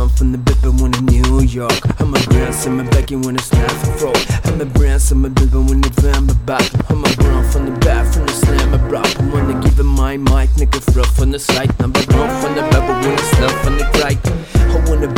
bron från the bippen when in New York. I'm a brand som är backen when it's not for folk. I'm a brand som är bippen when it's vän med back. I'm a bron from the back from the slam a bra. I'm wanna give my mic nigga fruff on the site. I'm a bron from the rebel when it's love on the right. I wanna